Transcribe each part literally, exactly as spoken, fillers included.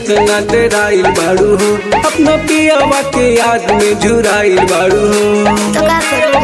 इतना तेराइल बाड़ू हो, अपना पियावा के याद में झुराइल बाड़ू हो। तो का करूं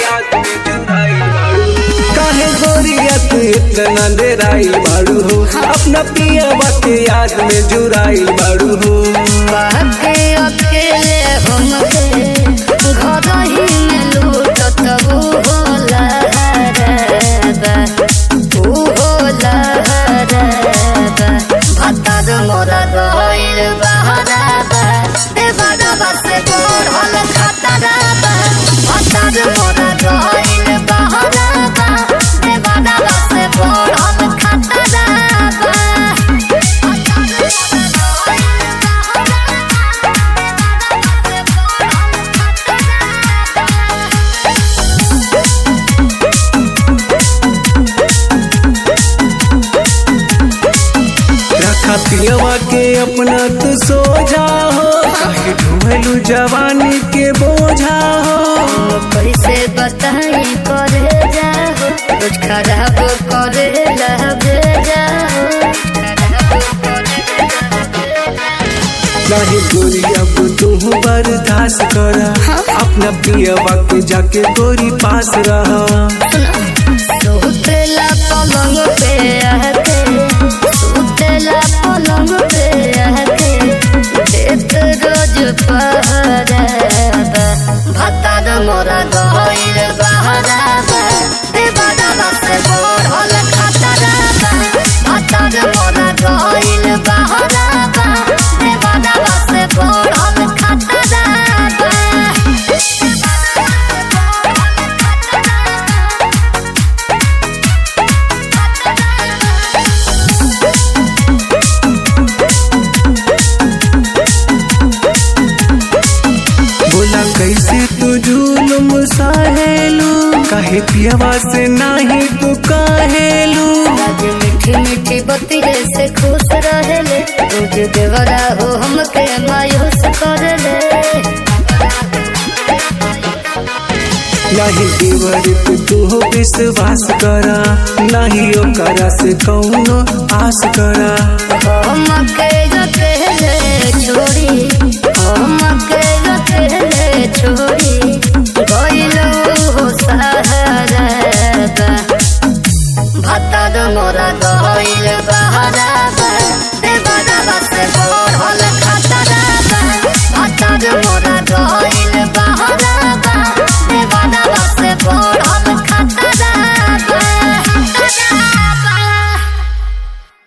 काहे गोरिया तू इतना तेराइल बाड़ू हो, अपना पियावा के याद में झुराइल बाड़ू हो। बाके अकेले हमके घर ही में लूटत वो होला हरबा वो होला हरबा भत्ता मोरा गइल बहराबा देवरबा से बढ़ल खतराबा भत्ता मोरा गइल बहराबा देवरबा से बढ़ल खतराबा। रखा पियवा के अपना तू सोझा हो, काहे ढूंढलू जवानी के बोझा हो। कैसे बताई करे जाओ कुछ खराब करे लगे जाओ नहीं गोरी अब तू बर्दाश्त करा, अपना पियवा के जाके गोरी पास रहा। सुतेला पलंग पे आके सुतेला पलंग पे आके देत रोज पहराबा भत्ता मोरा गइल बहराबा देवरबा से बढ़ल खतराबा भत्ता मोरा गइल बहराबा देवरबा से बढ़ल खतराबा। बोला कैसे तू जुलुम सहेलू, काहे पियवा से नहीं तू कहेलू। आज मीठी मीठी बतिये से खुश रहेले रोज देवरा हो हमके मायूस करेले। नहीं देवर पे तू विश्वास करा, नहीं ओकरा से कौनो आस करा। हमके अकेले छोड़ी हमके अकेले छोड़ी गइलो हो सहाराबा भत्ता मोरा गइल बहराबा देवरबा से बढ़ल